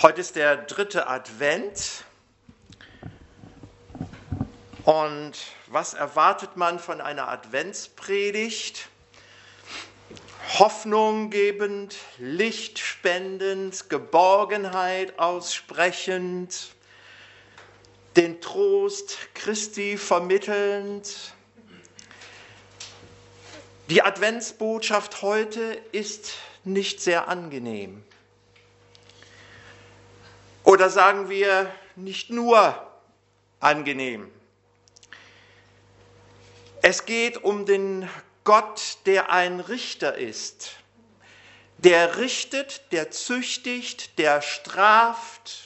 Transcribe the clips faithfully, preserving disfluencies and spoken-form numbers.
Heute ist der dritte Advent. Und was erwartet man von einer Adventspredigt? Hoffnung gebend, Licht spendend, Geborgenheit aussprechend, den Trost Christi vermittelnd. Die Adventsbotschaft heute ist nicht sehr angenehm. Oder sagen wir, nicht nur angenehm. Es geht um den Gott, der ein Richter ist. Der richtet, der züchtigt, der straft.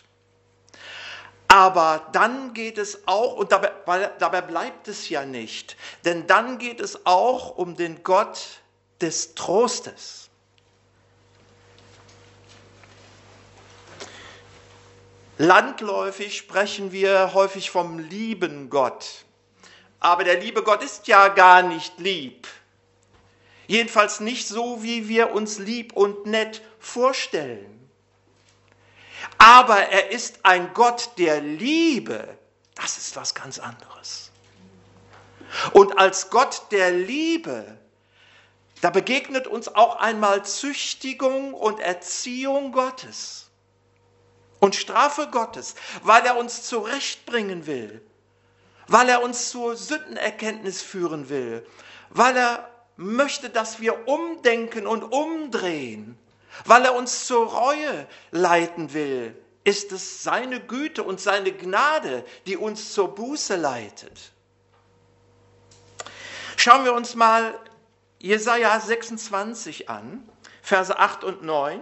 Aber dann geht es auch, und dabei, weil, dabei bleibt es ja nicht, denn dann geht es auch um den Gott des Trostes. Landläufig sprechen wir häufig vom lieben Gott. Aber der liebe Gott ist ja gar nicht lieb. Jedenfalls nicht so, wie wir uns lieb und nett vorstellen. Aber er ist ein Gott der Liebe. Das ist was ganz anderes. Und als Gott der Liebe, da begegnet uns auch einmal Züchtigung und Erziehung Gottes. Und Strafe Gottes, weil er uns zurechtbringen will, weil er uns zur Sündenerkenntnis führen will, weil er möchte, dass wir umdenken und umdrehen, weil er uns zur Reue leiten will, ist es seine Güte und seine Gnade, die uns zur Buße leitet. Schauen wir uns mal Jesaja sechsundzwanzig an, Verse acht und neun.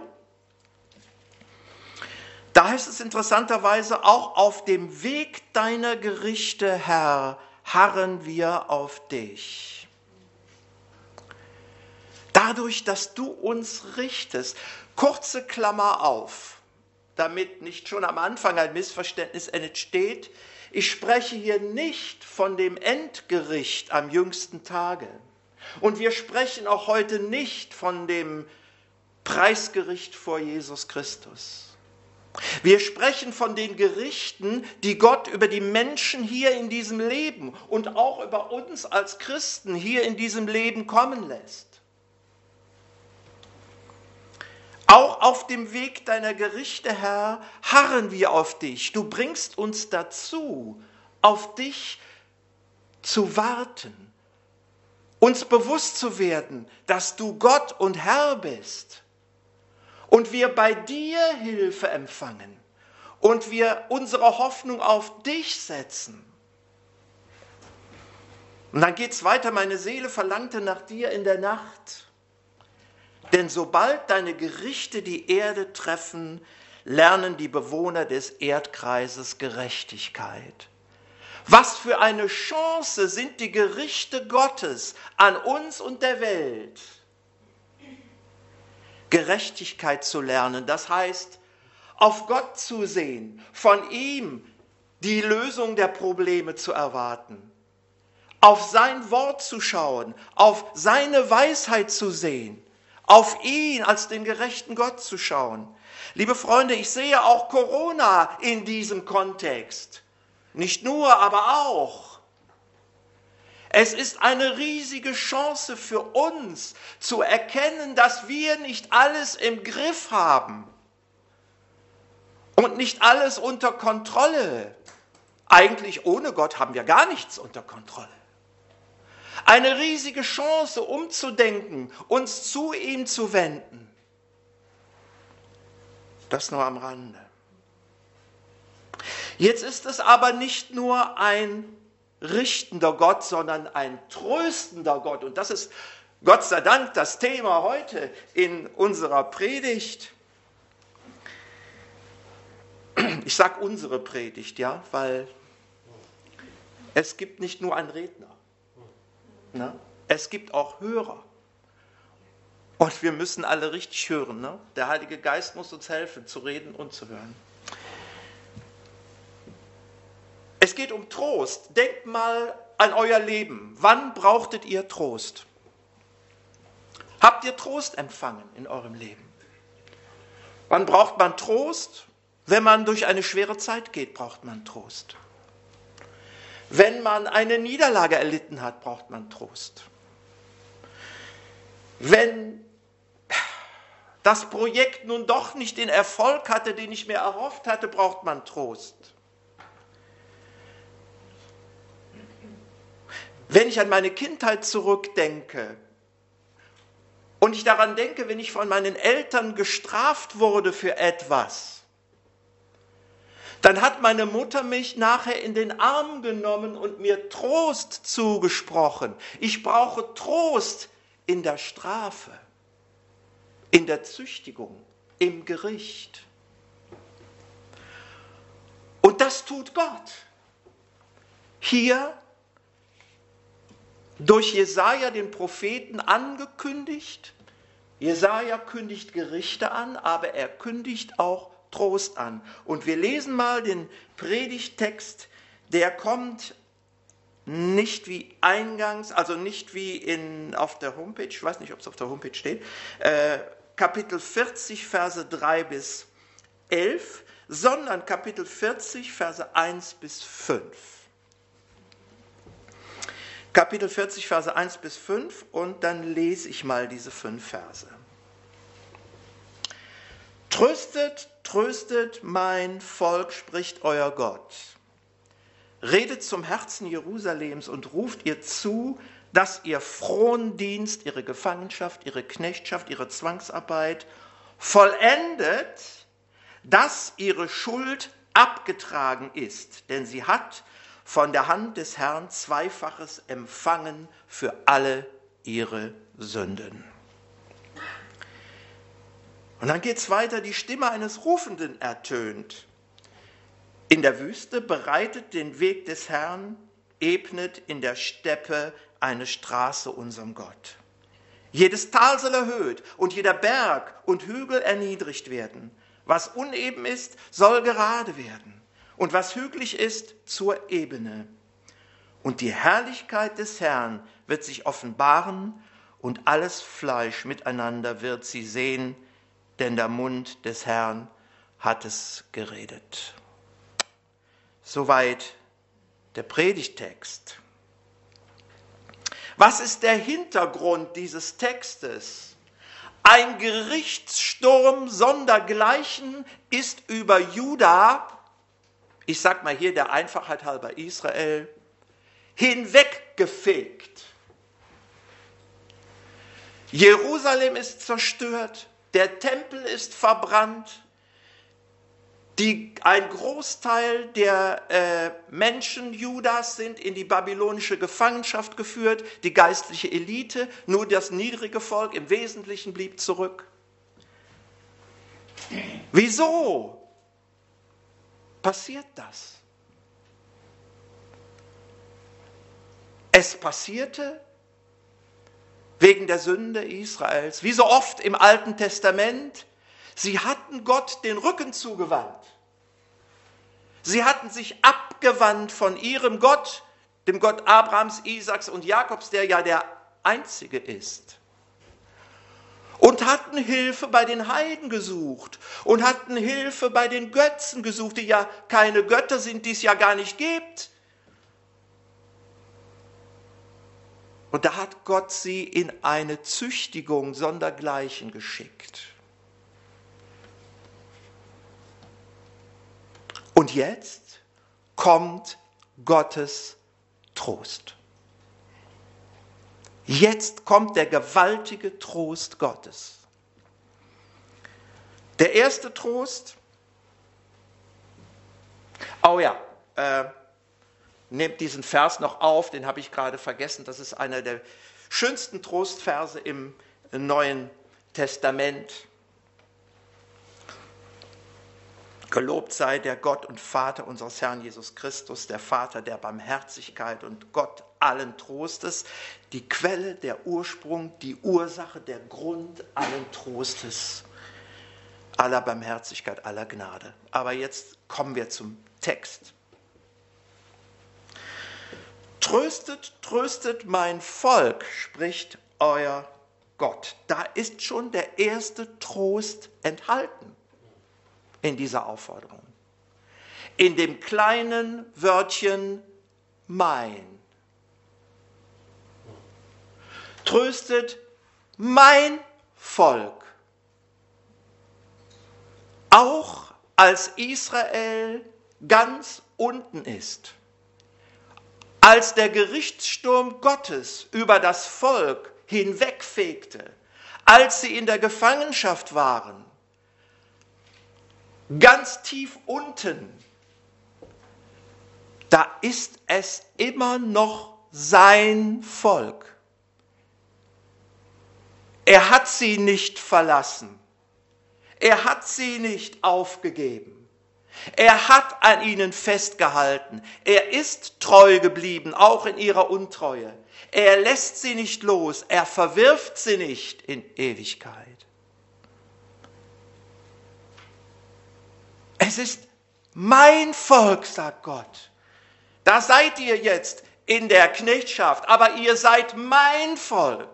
Da heißt es interessanterweise, auch auf dem Weg deiner Gerichte, Herr, harren wir auf dich. Dadurch, dass du uns richtest, kurze Klammer auf, damit nicht schon am Anfang ein Missverständnis entsteht, ich spreche hier nicht von dem Endgericht am jüngsten Tage. Und wir sprechen auch heute nicht von dem Preisgericht vor Jesus Christus. Wir sprechen von den Gerichten, die Gott über die Menschen hier in diesem Leben und auch über uns als Christen hier in diesem Leben kommen lässt. Auch auf dem Weg deiner Gerichte, Herr, harren wir auf dich. Du bringst uns dazu, auf dich zu warten, uns bewusst zu werden, dass du Gott und Herr bist. Und wir bei dir Hilfe empfangen und wir unsere Hoffnung auf dich setzen. Und dann geht es weiter, meine Seele verlangte nach dir in der Nacht. Denn sobald deine Gerichte die Erde treffen, lernen die Bewohner des Erdkreises Gerechtigkeit. Was für eine Chance sind die Gerichte Gottes an uns und der Welt. Gerechtigkeit zu lernen, das heißt, auf Gott zu sehen, von ihm die Lösung der Probleme zu erwarten, auf sein Wort zu schauen, auf seine Weisheit zu sehen, auf ihn als den gerechten Gott zu schauen. Liebe Freunde, ich sehe auch Corona in diesem Kontext. Nicht nur, aber auch. Es ist eine riesige Chance für uns, zu erkennen, dass wir nicht alles im Griff haben und nicht alles unter Kontrolle. Eigentlich ohne Gott haben wir gar nichts unter Kontrolle. Eine riesige Chance, umzudenken, uns zu ihm zu wenden. Das nur am Rande. Jetzt ist es aber nicht nur ein richtender Gott, sondern ein tröstender Gott. Und das ist Gott sei Dank das Thema heute in unserer Predigt. Ich sage unsere Predigt, ja, weil es gibt nicht nur einen Redner. Ne? Es gibt auch Hörer. Und wir müssen alle richtig hören. Ne? Der Heilige Geist muss uns helfen, zu reden und zu hören. Es geht um Trost. Denkt mal an euer Leben. Wann brauchtet ihr Trost? Habt ihr Trost empfangen in eurem Leben? Wann braucht man Trost? Wenn man durch eine schwere Zeit geht, braucht man Trost. Wenn man eine Niederlage erlitten hat, braucht man Trost. Wenn das Projekt nun doch nicht den Erfolg hatte, den ich mir erhofft hatte, braucht man Trost. Wenn ich an meine Kindheit zurückdenke und ich daran denke, wenn ich von meinen Eltern gestraft wurde für etwas, dann hat meine Mutter mich nachher in den Arm genommen und mir Trost zugesprochen. Ich brauche Trost in der Strafe, in der Züchtigung, im Gericht. Und das tut Gott. Hier durch Jesaja, den Propheten, angekündigt. Jesaja kündigt Gerichte an, aber er kündigt auch Trost an. Und wir lesen mal den Predigttext, der kommt nicht wie eingangs, also nicht wie in, auf der Homepage, ich weiß nicht, ob es auf der Homepage steht, äh, Kapitel vierzig, Verse drei bis elf, sondern Kapitel vierzig, Verse eins bis fünf. Kapitel vierzig, Verse eins bis fünf, und dann lese ich mal diese fünf Verse. Tröstet, tröstet mein Volk, spricht euer Gott. Redet zum Herzen Jerusalems und ruft ihr zu, dass ihr Frondienst, ihre Gefangenschaft, ihre Knechtschaft, ihre Zwangsarbeit vollendet, dass ihre Schuld abgetragen ist, denn sie hat von der Hand des Herrn Zweifaches empfangen für alle ihre Sünden. Und dann geht es weiter, die Stimme eines Rufenden ertönt. In der Wüste bereitet den Weg des Herrn, ebnet in der Steppe eine Straße unserem Gott. Jedes Tal soll erhöht und jeder Berg und Hügel erniedrigt werden. Was uneben ist, soll gerade werden. Und was hügelig ist, zur Ebene. Und die Herrlichkeit des Herrn wird sich offenbaren und alles Fleisch miteinander wird sie sehen, denn der Mund des Herrn hat es geredet. Soweit der Predigttext. Was ist der Hintergrund dieses Textes? Ein Gerichtssturm sondergleichen ist über Juda, ich sag mal hier der Einfachheit halber Israel, hinweggefegt. Jerusalem ist zerstört, der Tempel ist verbrannt, die, ein Großteil der äh, Menschen Judas sind in die babylonische Gefangenschaft geführt, die geistliche Elite, nur das niedrige Volk im Wesentlichen blieb zurück. Wieso passiert das? Es passierte wegen der Sünde Israels, wie so oft im Alten Testament. Sie hatten Gott den Rücken zugewandt. Sie hatten sich abgewandt von ihrem Gott, dem Gott Abrahams, Isaaks und Jakobs, der ja der Einzige ist. Und hatten Hilfe bei den Heiden gesucht und hatten Hilfe bei den Götzen gesucht, die ja keine Götter sind, die es ja gar nicht gibt. Und da hat Gott sie in eine Züchtigung sondergleichen geschickt. Und jetzt kommt Gottes Trost. Jetzt kommt der gewaltige Trost Gottes. Der erste Trost, oh ja, äh, nehmt diesen Vers noch auf, den habe ich gerade vergessen, das ist einer der schönsten Trostverse im Neuen Testament. Gelobt sei der Gott und Vater unseres Herrn Jesus Christus, der Vater der Barmherzigkeit und Gott allen Trostes, die Quelle, der Ursprung, die Ursache, der Grund allen Trostes, aller Barmherzigkeit, aller Gnade. Aber jetzt kommen wir zum Text. Tröstet, tröstet mein Volk, spricht euer Gott. Da ist schon der erste Trost enthalten in dieser Aufforderung. In dem kleinen Wörtchen mein. Tröstet mein Volk. Auch als Israel ganz unten ist. Als der Gerichtssturm Gottes über das Volk hinwegfegte, als sie in der Gefangenschaft waren, ganz tief unten, da ist es immer noch sein Volk. Er hat sie nicht verlassen. Er hat sie nicht aufgegeben. Er hat an ihnen festgehalten. Er ist treu geblieben, auch in ihrer Untreue. Er lässt sie nicht los. Er verwirft sie nicht in Ewigkeit. Es ist mein Volk, sagt Gott. Da seid ihr jetzt in der Knechtschaft, aber ihr seid mein Volk.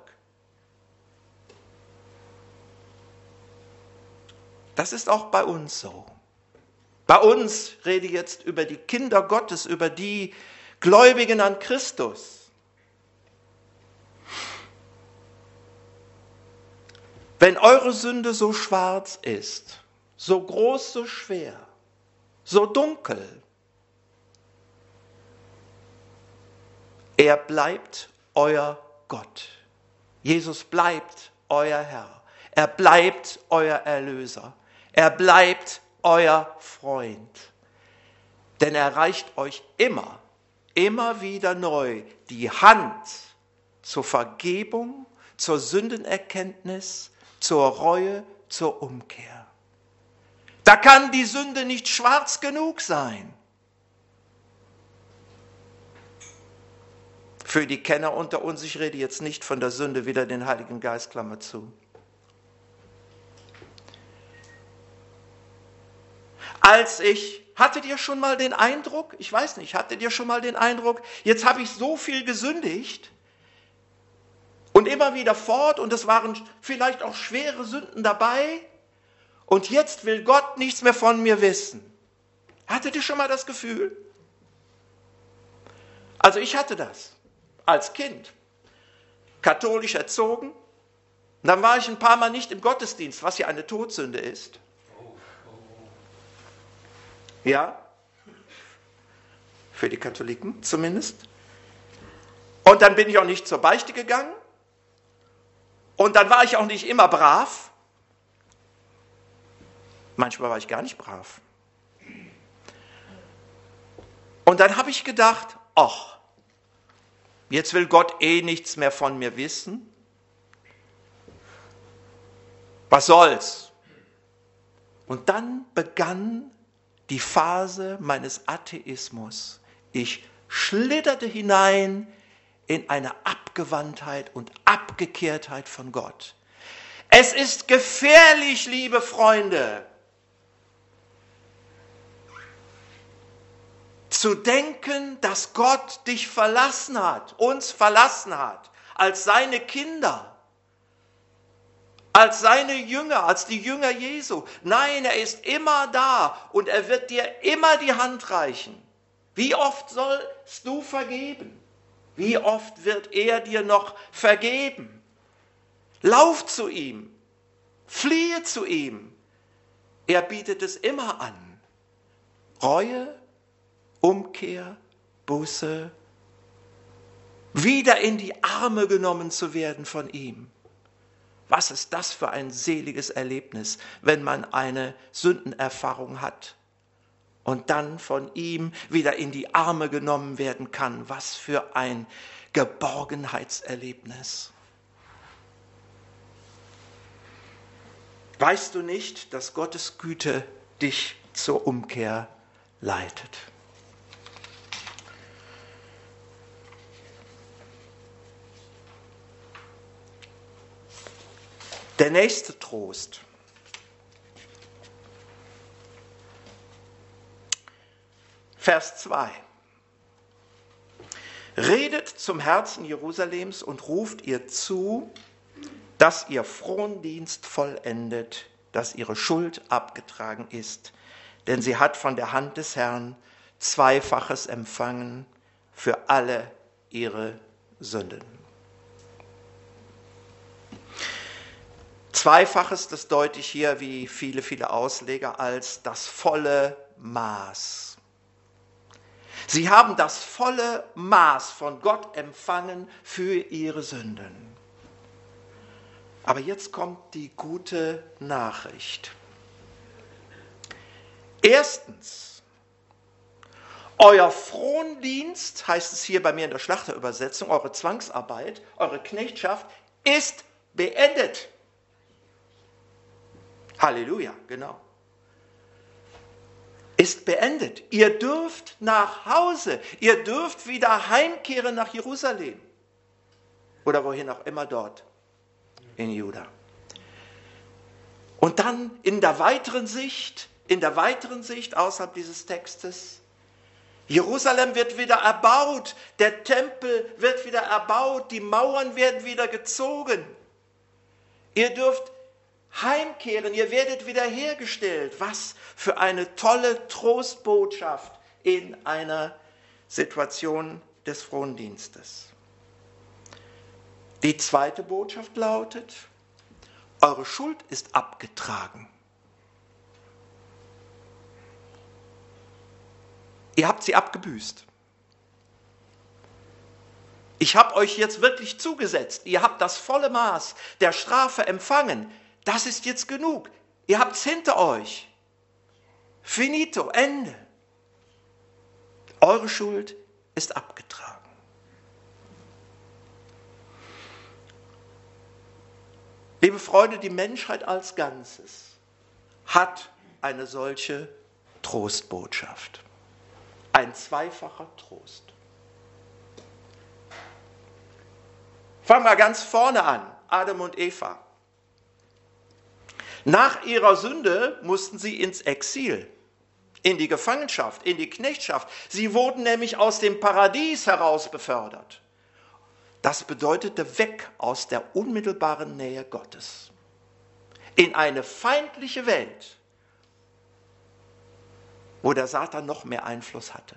Das ist auch bei uns so. Bei uns rede ich jetzt über die Kinder Gottes, über die Gläubigen an Christus. Wenn eure Sünde so schwarz ist, so groß, so schwer, so dunkel, er bleibt euer Gott. Jesus bleibt euer Herr. Er bleibt euer Erlöser. Er bleibt euer Freund. Denn er reicht euch immer, immer wieder neu die Hand zur Vergebung, zur Sündenerkenntnis, zur Reue, zur Umkehr. Da kann die Sünde nicht schwarz genug sein. Für die Kenner unter uns, ich rede jetzt nicht von der Sünde, wieder den Heiligen Geist, Klammer zu. Als ich, hattet ihr schon mal den Eindruck, ich weiß nicht, hattet ihr schon mal den Eindruck, jetzt habe ich so viel gesündigt und immer wieder fort und es waren vielleicht auch schwere Sünden dabei und jetzt will Gott nichts mehr von mir wissen. Hattet ihr schon mal das Gefühl? Also ich hatte das als Kind, katholisch erzogen, dann war ich ein paar Mal nicht im Gottesdienst, was ja eine Todsünde ist. Ja, für die Katholiken zumindest. Und dann bin ich auch nicht zur Beichte gegangen. Und dann war ich auch nicht immer brav. Manchmal war ich gar nicht brav. Und dann habe ich gedacht, ach, jetzt will Gott eh nichts mehr von mir wissen. Was soll's? Und dann begann die Phase meines Atheismus. Ich schlitterte hinein in eine Abgewandtheit und Abgekehrtheit von Gott. Es ist gefährlich, liebe Freunde, zu denken, dass Gott dich verlassen hat, uns verlassen hat, als seine Kinder. Als seine Jünger, als die Jünger Jesu. Nein, er ist immer da und er wird dir immer die Hand reichen. Wie oft sollst du vergeben? Wie oft wird er dir noch vergeben? Lauf zu ihm, fliehe zu ihm. Er bietet es immer an. Reue, Umkehr, Buße, wieder in die Arme genommen zu werden von ihm. Was ist das für ein seliges Erlebnis, wenn man eine Sündenerfahrung hat und dann von ihm wieder in die Arme genommen werden kann. Was für ein Geborgenheitserlebnis. Weißt du nicht, dass Gottes Güte dich zur Umkehr leitet? Der nächste Trost. Vers zwei. Redet zum Herzen Jerusalems und ruft ihr zu, dass ihr Frondienst vollendet, dass ihre Schuld abgetragen ist, denn sie hat von der Hand des Herrn Zweifaches empfangen für alle ihre Sünden. Zweifaches, das deute ich hier wie viele, viele Ausleger als das volle Maß. Sie haben das volle Maß von Gott empfangen für ihre Sünden. Aber jetzt kommt die gute Nachricht. Erstens, euer Frondienst, heißt es hier bei mir in der Schlachterübersetzung, eure Zwangsarbeit, eure Knechtschaft ist beendet. Halleluja, genau. Ist beendet. Ihr dürft nach Hause. Ihr dürft wieder heimkehren nach Jerusalem. Oder wohin auch immer dort in Juda. Und dann in der weiteren Sicht, in der weiteren Sicht außerhalb dieses Textes, Jerusalem wird wieder erbaut, der Tempel wird wieder erbaut, die Mauern werden wieder gezogen. Ihr dürft heimkehren, ihr werdet wiederhergestellt. Was für eine tolle Trostbotschaft in einer Situation des Frondienstes. Die zweite Botschaft lautet, eure Schuld ist abgetragen. Ihr habt sie abgebüßt. Ich habe euch jetzt wirklich zugesetzt. Ihr habt das volle Maß der Strafe empfangen. Das ist jetzt genug. Ihr habt es hinter euch. Finito, Ende. Eure Schuld ist abgetragen. Liebe Freunde, die Menschheit als Ganzes hat eine solche Trostbotschaft. Ein zweifacher Trost. Fangen wir ganz vorne an. Adam und Eva. Nach ihrer Sünde mussten sie ins Exil, in die Gefangenschaft, in die Knechtschaft. Sie wurden nämlich aus dem Paradies heraus befördert. Das bedeutete weg aus der unmittelbaren Nähe Gottes. In eine feindliche Welt, wo der Satan noch mehr Einfluss hatte.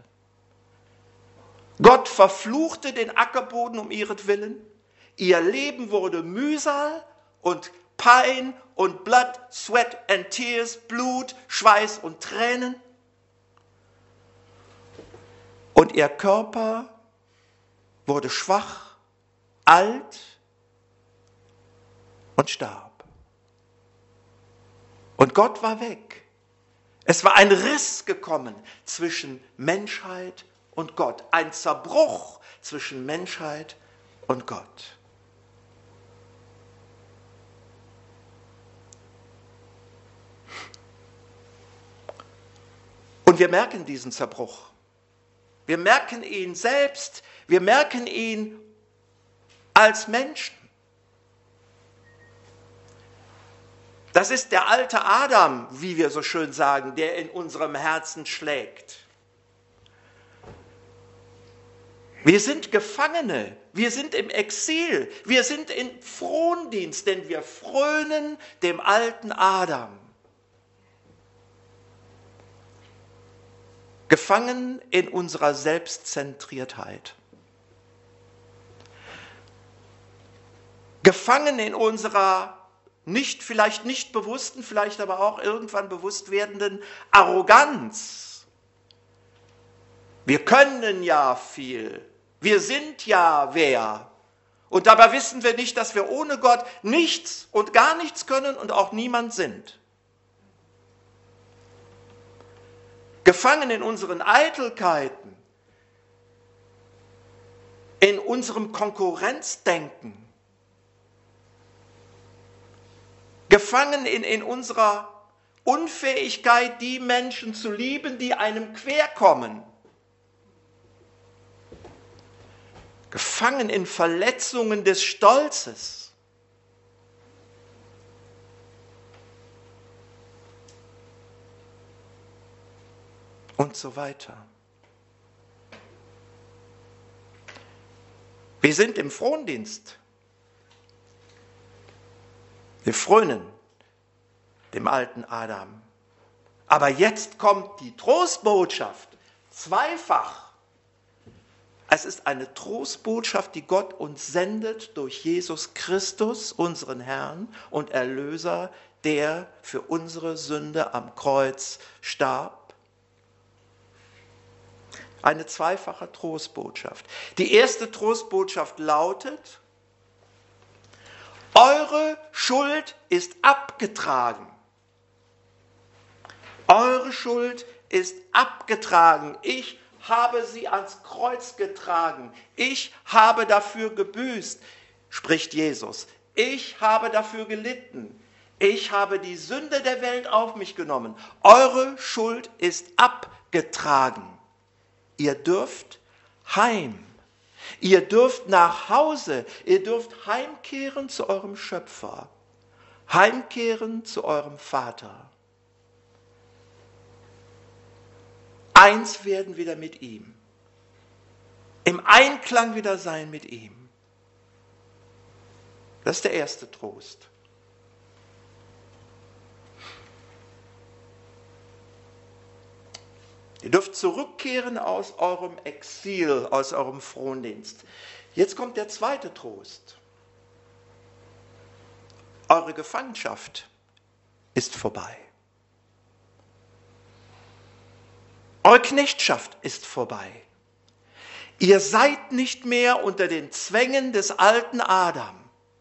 Gott verfluchte den Ackerboden um ihretwillen. Ihr Leben wurde Mühsal und Pein und Blood, Sweat and Tears, Blut, Schweiß und Tränen. Und ihr Körper wurde schwach, alt und starb. Und Gott war weg. Es war ein Riss gekommen zwischen Menschheit und Gott. Ein Zerbruch zwischen Menschheit und Gott. Und wir merken diesen Zerbruch. Wir merken ihn selbst. Wir merken ihn als Menschen. Das ist der alte Adam, wie wir so schön sagen, der in unserem Herzen schlägt. Wir sind Gefangene, wir sind im Exil, wir sind in Frondienst, denn wir frönen dem alten Adam. Gefangen in unserer Selbstzentriertheit. Gefangen in unserer nicht, vielleicht nicht bewussten, vielleicht aber auch irgendwann bewusst werdenden Arroganz. Wir können ja viel. Wir sind ja wer. Und dabei wissen wir nicht, dass wir ohne Gott nichts und gar nichts können und auch niemand sind. Gefangen in unseren Eitelkeiten, in unserem Konkurrenzdenken, gefangen in, in unserer Unfähigkeit, die Menschen zu lieben, die einem querkommen. Gefangen in Verletzungen des Stolzes. Und so weiter. Wir sind im Frondienst. Wir frönen dem alten Adam. Aber jetzt kommt die Trostbotschaft, zweifach. Es ist eine Trostbotschaft, die Gott uns sendet durch Jesus Christus, unseren Herrn und Erlöser, der für unsere Sünde am Kreuz starb. Eine zweifache Trostbotschaft. Die erste Trostbotschaft lautet: Eure Schuld ist abgetragen. Eure Schuld ist abgetragen. Ich habe sie ans Kreuz getragen. Ich habe dafür gebüßt, spricht Jesus. Ich habe dafür gelitten. Ich habe die Sünde der Welt auf mich genommen. Eure Schuld ist abgetragen. Ihr dürft heim. Ihr dürft nach Hause. Ihr dürft heimkehren zu eurem Schöpfer. Heimkehren zu eurem Vater. Eins werden wieder mit ihm. Im Einklang wieder sein mit ihm. Das ist der erste Trost. Ihr dürft zurückkehren aus eurem Exil, aus eurem Frondienst. Jetzt kommt der zweite Trost. Eure Gefangenschaft ist vorbei. Eure Knechtschaft ist vorbei. Ihr seid nicht mehr unter den Zwängen des alten Adam.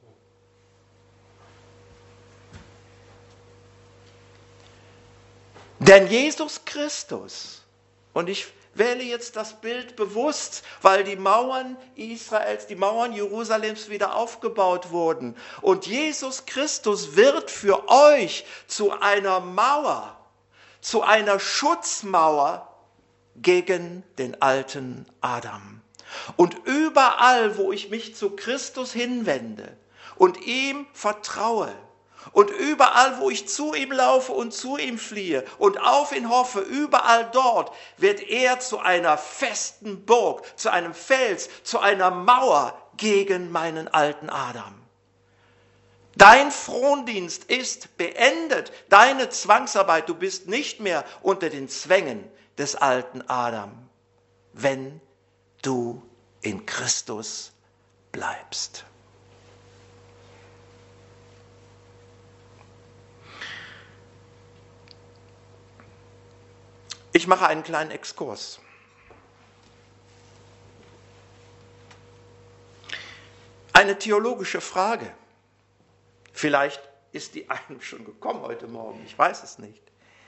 Denn Jesus Christus, und ich wähle jetzt das Bild bewusst, weil die Mauern Israels, die Mauern Jerusalems wieder aufgebaut wurden. Und Jesus Christus wird für euch zu einer Mauer, zu einer Schutzmauer gegen den alten Adam. Und überall, wo ich mich zu Christus hinwende und ihm vertraue, und überall, wo ich zu ihm laufe und zu ihm fliehe und auf ihn hoffe, überall dort wird er zu einer festen Burg, zu einem Fels, zu einer Mauer gegen meinen alten Adam. Dein Frondienst ist beendet, deine Zwangsarbeit, du bist nicht mehr unter den Zwängen des alten Adam, wenn du in Christus bleibst. Ich mache einen kleinen Exkurs. Eine theologische Frage. Vielleicht ist die einem schon gekommen heute Morgen, ich weiß es nicht.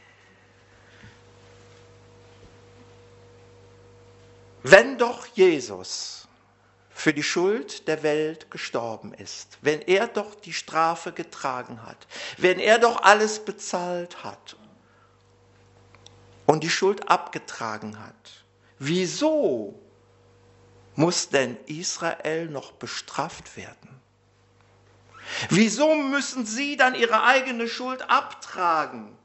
Wenn doch Jesus für die Schuld der Welt gestorben ist, wenn er doch die Strafe getragen hat, wenn er doch alles bezahlt hat und die Schuld abgetragen hat, wieso muss denn Israel noch bestraft werden? Wieso müssen sie dann ihre eigene Schuld abtragen?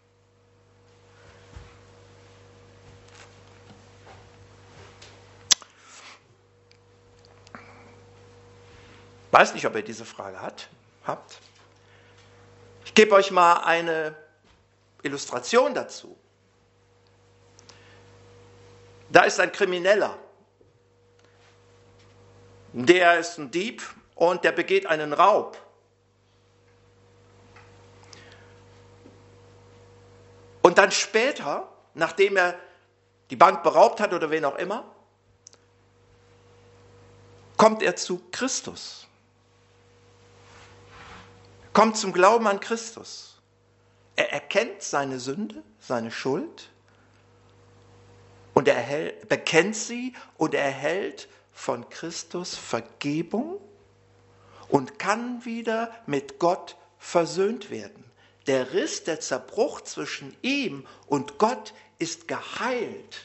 Ich weiß nicht, ob ihr diese Frage hat, habt. Ich gebe euch mal eine Illustration dazu. Da ist ein Krimineller. Der ist ein Dieb und der begeht einen Raub. Und dann später, nachdem er die Bank beraubt hat oder wen auch immer, kommt er zu Christus. Kommt zum Glauben an Christus. Er erkennt seine Sünde, seine Schuld und er erhält, bekennt sie und er erhält von Christus Vergebung und kann wieder mit Gott versöhnt werden. Der Riss, der Zerbruch zwischen ihm und Gott ist geheilt.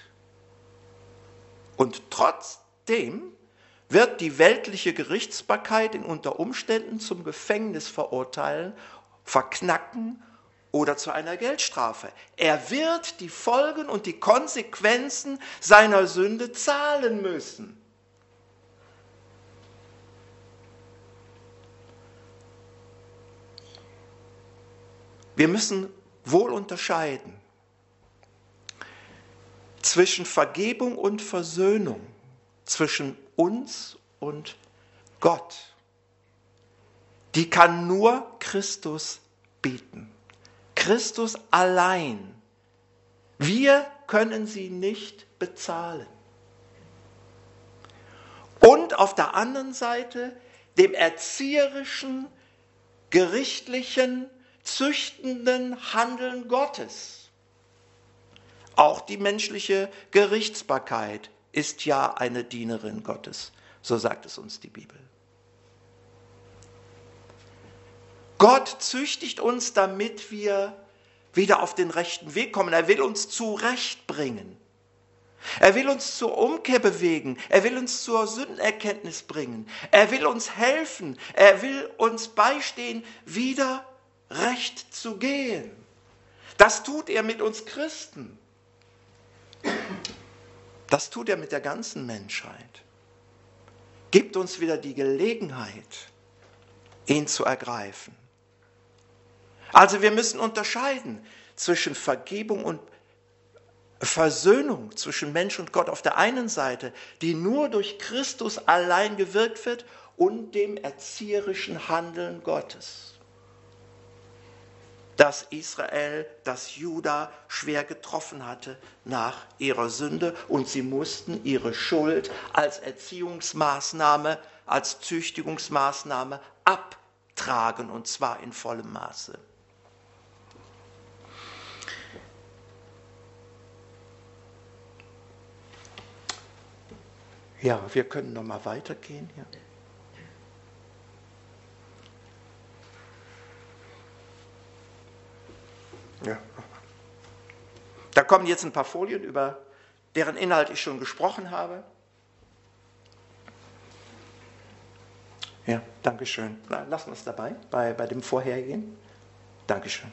Und trotzdem wird die weltliche Gerichtsbarkeit ihn unter Umständen zum Gefängnis verurteilen, verknacken oder zu einer Geldstrafe. Er wird die Folgen und die Konsequenzen seiner Sünde zahlen müssen. Wir müssen wohl unterscheiden zwischen Vergebung und Versöhnung, zwischen uns und Gott, die kann nur Christus bieten. Christus allein. Wir können sie nicht bezahlen. Und auf der anderen Seite dem erzieherischen, gerichtlichen, züchtenden Handeln Gottes. Auch die menschliche Gerichtsbarkeit ist ja eine Dienerin Gottes, so sagt es uns die Bibel. Gott züchtigt uns, damit wir wieder auf den rechten Weg kommen. Er will uns zurechtbringen. Er will uns zur Umkehr bewegen. Er will uns zur Sündenerkenntnis bringen. Er will uns helfen. Er will uns beistehen, wieder recht zu gehen. Das tut er mit uns Christen. Das tut er mit der ganzen Menschheit. Gibt uns wieder die Gelegenheit, ihn zu ergreifen. Also wir müssen unterscheiden zwischen Vergebung und Versöhnung zwischen Mensch und Gott auf der einen Seite, die nur durch Christus allein gewirkt wird, und dem erzieherischen Handeln Gottes. Das Israel, das Juda schwer getroffen hatte nach ihrer Sünde, und sie mussten ihre Schuld als Erziehungsmaßnahme, als Züchtigungsmaßnahme abtragen, und zwar in vollem Maße. Ja, wir können noch mal weitergehen hier. Ja. Da kommen jetzt ein paar Folien, über deren Inhalt ich schon gesprochen habe. Ja, danke schön. Na, lassen wir es dabei, bei, bei dem vorherigen. Dankeschön.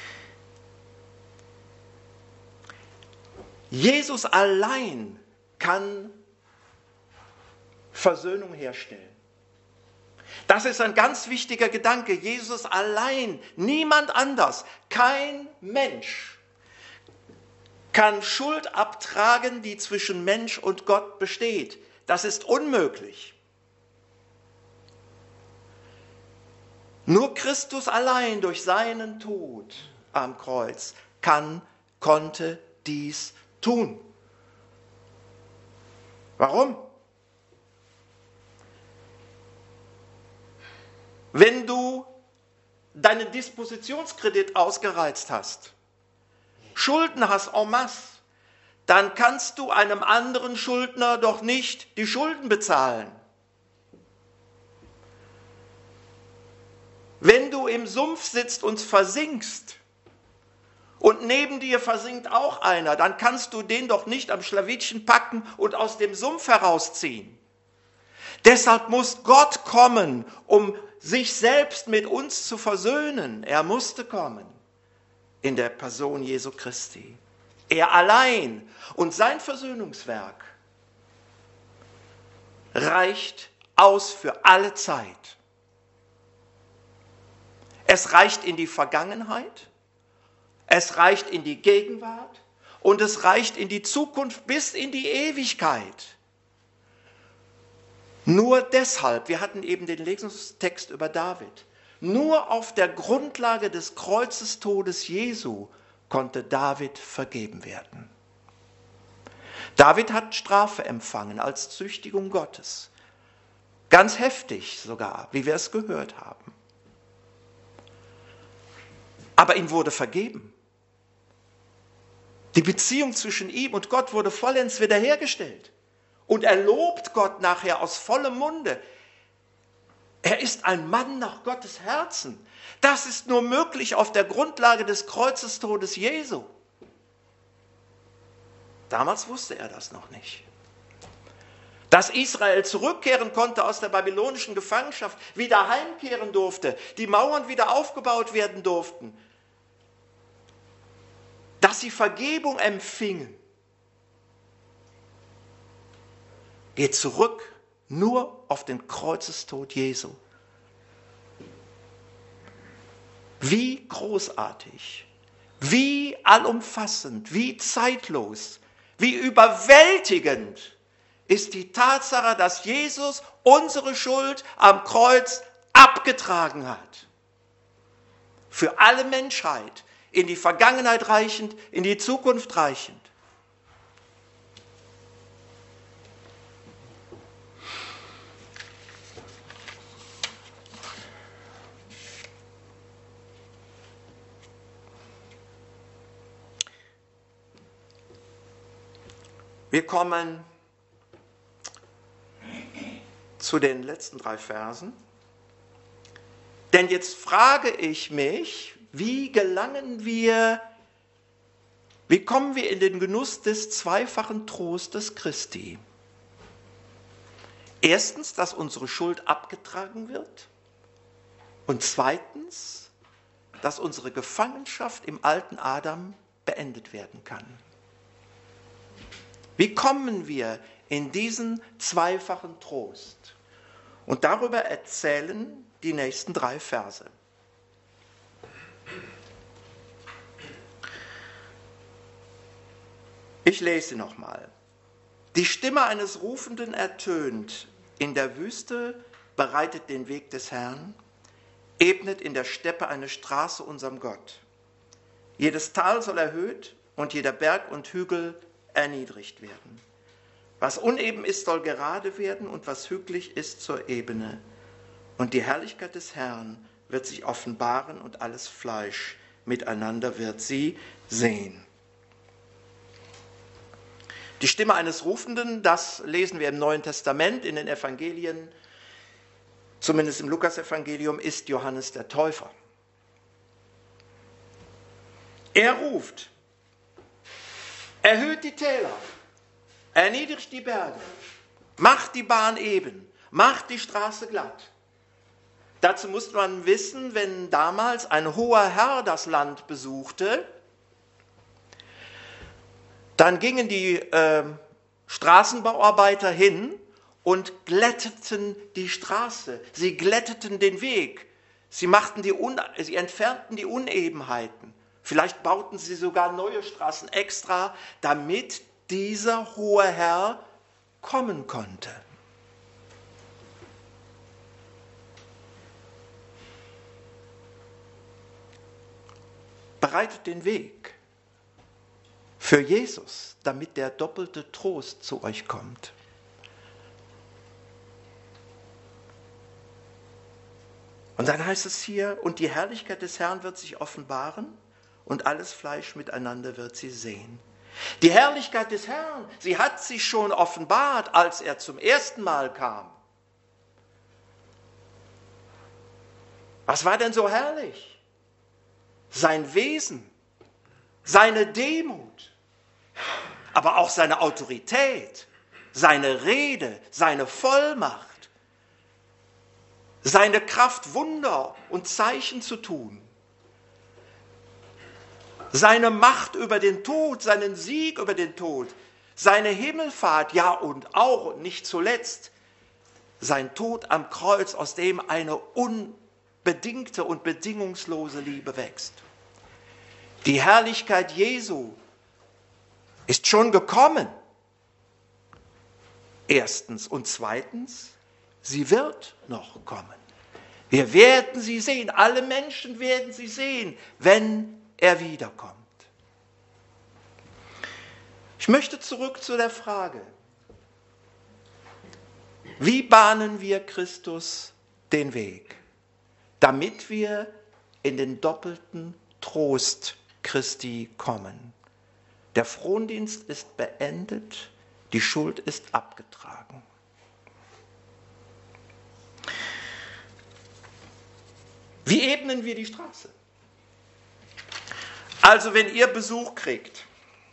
Jesus allein kann Versöhnung herstellen. Das ist ein ganz wichtiger Gedanke. Jesus allein, niemand anders, kein Mensch kann Schuld abtragen, die zwischen Mensch und Gott besteht. Das ist unmöglich. Nur Christus allein durch seinen Tod am Kreuz kann, konnte dies tun. Warum? Wenn du deinen Dispositionskredit ausgereizt hast, Schulden hast en masse, dann kannst du einem anderen Schuldner doch nicht die Schulden bezahlen. Wenn du im Sumpf sitzt und versinkst und neben dir versinkt auch einer, dann kannst du den doch nicht am Schlawittchen packen und aus dem Sumpf herausziehen. Deshalb muss Gott kommen, um sich selbst mit uns zu versöhnen. Er musste kommen in der Person Jesu Christi. Er allein. Und sein Versöhnungswerk reicht aus für alle Zeit. Es reicht in die Vergangenheit, es reicht in die Gegenwart und es reicht in die Zukunft bis in die Ewigkeit. Nur deshalb, wir hatten eben den Lesungstext über David, nur auf der Grundlage des Kreuzestodes Jesu konnte David vergeben werden. David hat Strafe empfangen als Züchtigung Gottes. Ganz heftig sogar, wie wir es gehört haben. Aber ihm wurde vergeben. Die Beziehung zwischen ihm und Gott wurde vollends wiederhergestellt. Und er lobt Gott nachher aus vollem Munde. Er ist ein Mann nach Gottes Herzen. Das ist nur möglich auf der Grundlage des Kreuzestodes Jesu. Damals wusste er das noch nicht. Dass Israel zurückkehren konnte aus der babylonischen Gefangenschaft, wieder heimkehren durfte, die Mauern wieder aufgebaut werden durften, dass sie Vergebung empfingen, geht zurück nur auf den Kreuzestod Jesu. Wie großartig, wie allumfassend, wie zeitlos, Wie überwältigend ist die Tatsache, dass Jesus unsere Schuld am Kreuz abgetragen hat. Für alle Menschheit, in die Vergangenheit reichend, in die Zukunft reichend. Wir kommen zu den letzten drei Versen. Denn jetzt frage ich mich, wie gelangen wir, wie kommen wir in den Genuss des zweifachen Trostes Christi? Erstens, dass unsere Schuld abgetragen wird. Und zweitens, dass unsere Gefangenschaft im alten Adam beendet werden kann. Wie kommen wir in diesen zweifachen Trost? Und darüber erzählen die nächsten drei Verse. Ich lese nochmal. Die Stimme eines Rufenden ertönt in der Wüste, bereitet den Weg des Herrn, ebnet in der Steppe eine Straße unserem Gott. Jedes Tal soll erhöht und jeder Berg und Hügel erniedrigt werden. Was uneben ist, soll gerade werden und was hügelig ist, zur Ebene. Und die Herrlichkeit des Herrn wird sich offenbaren und alles Fleisch miteinander wird sie sehen. Die Stimme eines Rufenden, das lesen wir im Neuen Testament, in den Evangelien, zumindest im Lukasevangelium, ist Johannes der Täufer. Er ruft, erhöht die Täler, erniedrigt die Berge, macht die Bahn eben, macht die Straße glatt. Dazu muss man wissen, wenn damals ein hoher Herr das Land besuchte, dann gingen die äh, Straßenbauarbeiter hin und glätteten die Straße, sie glätteten den Weg, sie, machten die Un- sie entfernten die Unebenheiten. Vielleicht bauten sie sogar neue Straßen extra, damit dieser hohe Herr kommen konnte. Bereitet den Weg für Jesus, damit der doppelte Trost zu euch kommt. Und dann heißt es hier, und die Herrlichkeit des Herrn wird sich offenbaren und alles Fleisch miteinander wird sie sehen. Die Herrlichkeit des Herrn, sie hat sich schon offenbart, als er zum ersten Mal kam. Was war denn so herrlich? Sein Wesen, seine Demut, aber auch seine Autorität, seine Rede, seine Vollmacht, seine Kraft, Wunder und Zeichen zu tun, seine Macht über den Tod, seinen Sieg über den Tod, seine Himmelfahrt, ja und auch und nicht zuletzt sein Tod am Kreuz, aus dem eine unbedingte und bedingungslose Liebe wächst. Die Herrlichkeit Jesu ist schon gekommen. Erstens und zweitens, sie wird noch kommen. Wir werden sie sehen, alle Menschen werden sie sehen, wenn er wiederkommt. Ich möchte zurück zu der Frage, wie bahnen wir Christus den Weg, damit wir in den doppelten Trost Christi kommen. Der Frondienst ist beendet, die Schuld ist abgetragen. Wie ebnen wir die Straße? Also wenn ihr Besuch kriegt,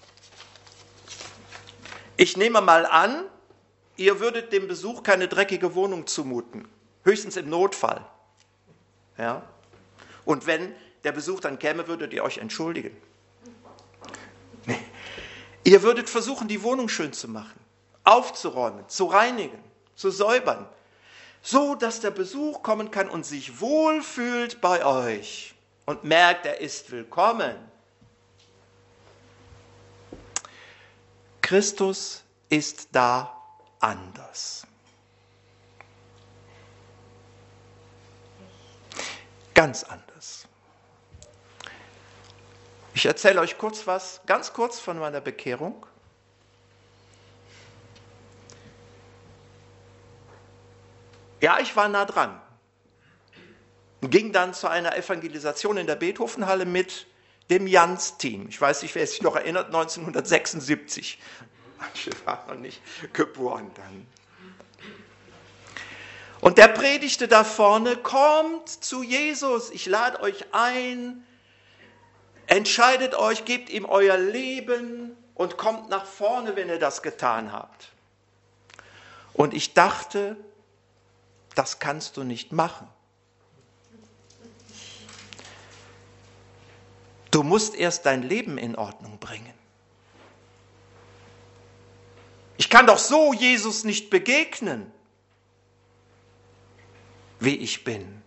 ich nehme mal an, ihr würdet dem Besuch keine dreckige Wohnung zumuten, höchstens im Notfall. Ja? Und wenn der Besuch dann käme, würdet ihr euch entschuldigen. Nee. Ihr würdet versuchen, die Wohnung schön zu machen, aufzuräumen, zu reinigen, zu säubern, so dass der Besuch kommen kann und sich wohlfühlt bei euch und merkt, er ist willkommen. Christus ist da anders. Ganz anders. Ich erzähle euch kurz was, ganz kurz von meiner Bekehrung. Ja, ich war nah dran. Ging dann zu einer Evangelisation in der Beethovenhalle mit dem Jans-Team. Ich weiß nicht, wer sich noch erinnert, neunzehnhundertsechsundsiebzig. Manche waren noch nicht geboren dann. Und der predigte da vorne, kommt zu Jesus, ich lade euch ein, entscheidet euch, gebt ihm euer Leben und kommt nach vorne, wenn ihr das getan habt. Und ich dachte, das kannst du nicht machen. Du musst erst dein Leben in Ordnung bringen. Ich kann doch so Jesus nicht begegnen, wie ich bin.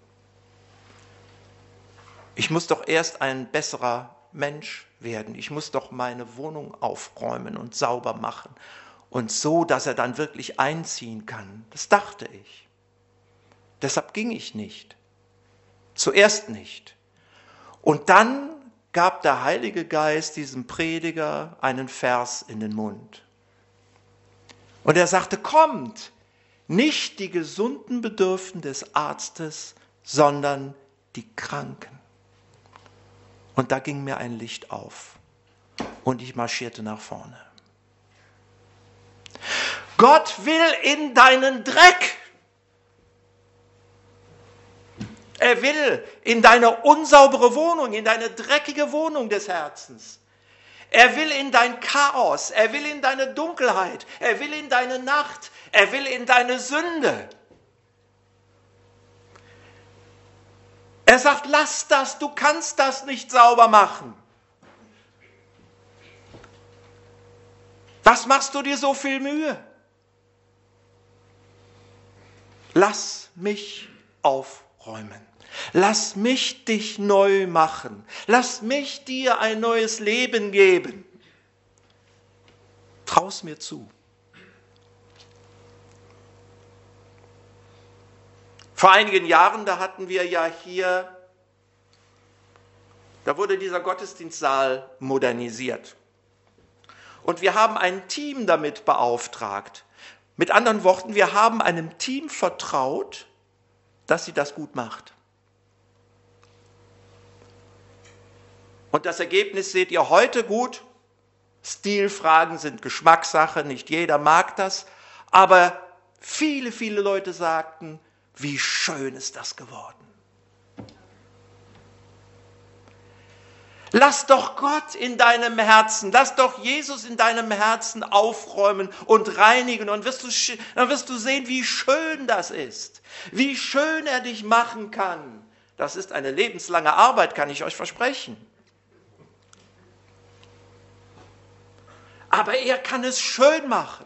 Ich muss doch erst ein besserer Mensch werden. Ich muss doch meine Wohnung aufräumen und sauber machen. Und so, dass er dann wirklich einziehen kann. Das dachte ich. Deshalb ging ich nicht. Zuerst nicht. Und dann gab der Heilige Geist diesem Prediger einen Vers in den Mund. Und er sagte, kommt, nicht die Gesunden bedürfen des Arztes, sondern die Kranken. Und da ging mir ein Licht auf und ich marschierte nach vorne. Gott will in deinen Dreck. Er will in deine unsaubere Wohnung, in deine dreckige Wohnung des Herzens. Er will in dein Chaos, er will in deine Dunkelheit, er will in deine Nacht, er will in deine Sünde. Er sagt, lass das, du kannst das nicht sauber machen. Was machst du dir so viel Mühe? Lass mich aufräumen. Lass mich dich neu machen. Lass mich dir ein neues Leben geben. Trau's mir zu. Vor einigen Jahren, da hatten wir ja hier, da wurde dieser Gottesdienstsaal modernisiert. Und wir haben ein Team damit beauftragt. Mit anderen Worten, wir haben einem Team vertraut, dass sie das gut macht. Und das Ergebnis seht ihr heute gut. Stilfragen sind Geschmackssache, nicht jeder mag das. Aber viele, viele Leute sagten, wie schön ist das geworden. Lass doch Gott in deinem Herzen, lass doch Jesus in deinem Herzen aufräumen und reinigen. Und wirst du, dann wirst du sehen, wie schön das ist. Wie schön er dich machen kann. Das ist eine lebenslange Arbeit, kann ich euch versprechen. Aber er kann es schön machen.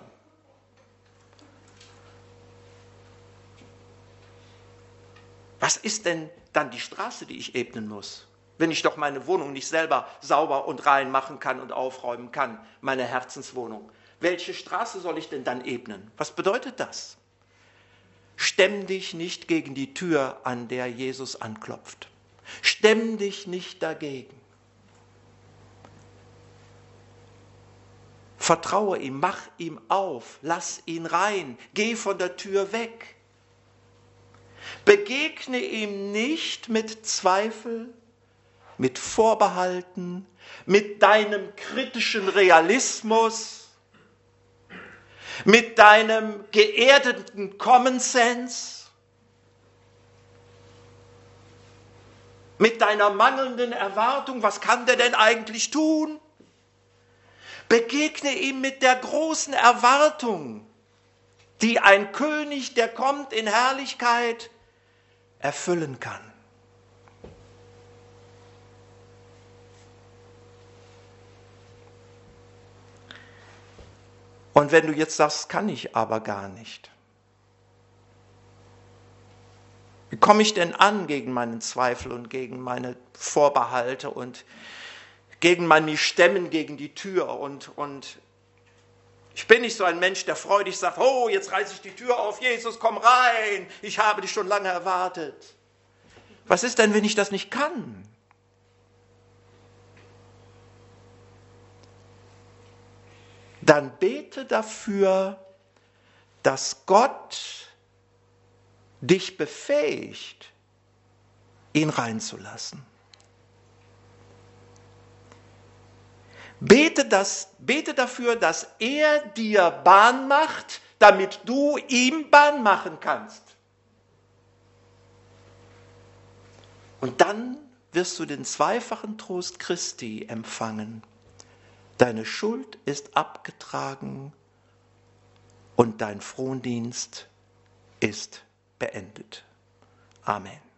Was ist denn dann die Straße, die ich ebnen muss, wenn ich doch meine Wohnung nicht selber sauber und rein machen kann und aufräumen kann, meine Herzenswohnung? Welche Straße soll ich denn dann ebnen? Was bedeutet das? Stemm dich nicht gegen die Tür, an der Jesus anklopft. Stemm dich nicht dagegen. Vertraue ihm, mach ihm auf, lass ihn rein, geh von der Tür weg. Begegne ihm nicht mit Zweifel, mit Vorbehalten, mit deinem kritischen Realismus, mit deinem geerdeten Common Sense, mit deiner mangelnden Erwartung, was kann der denn eigentlich tun? Begegne ihm mit der großen Erwartung, die ein König, der kommt in Herrlichkeit, erfüllen kann. Und wenn du jetzt sagst, kann ich aber gar nicht. Wie komme ich denn an gegen meinen Zweifel und gegen meine Vorbehalte und gegen mein mich stemmen gegen die Tür und, und Ich bin nicht so ein Mensch, der freudig sagt, oh, jetzt reiße ich die Tür auf, Jesus, komm rein, ich habe dich schon lange erwartet. Was ist denn, wenn ich das nicht kann? Dann bete dafür, dass Gott dich befähigt, ihn reinzulassen. Bete, das, bete dafür, dass er dir Bahn macht, damit du ihm Bahn machen kannst. Und dann wirst du den zweifachen Trost Christi empfangen. Deine Schuld ist abgetragen und dein Frondienst ist beendet. Amen.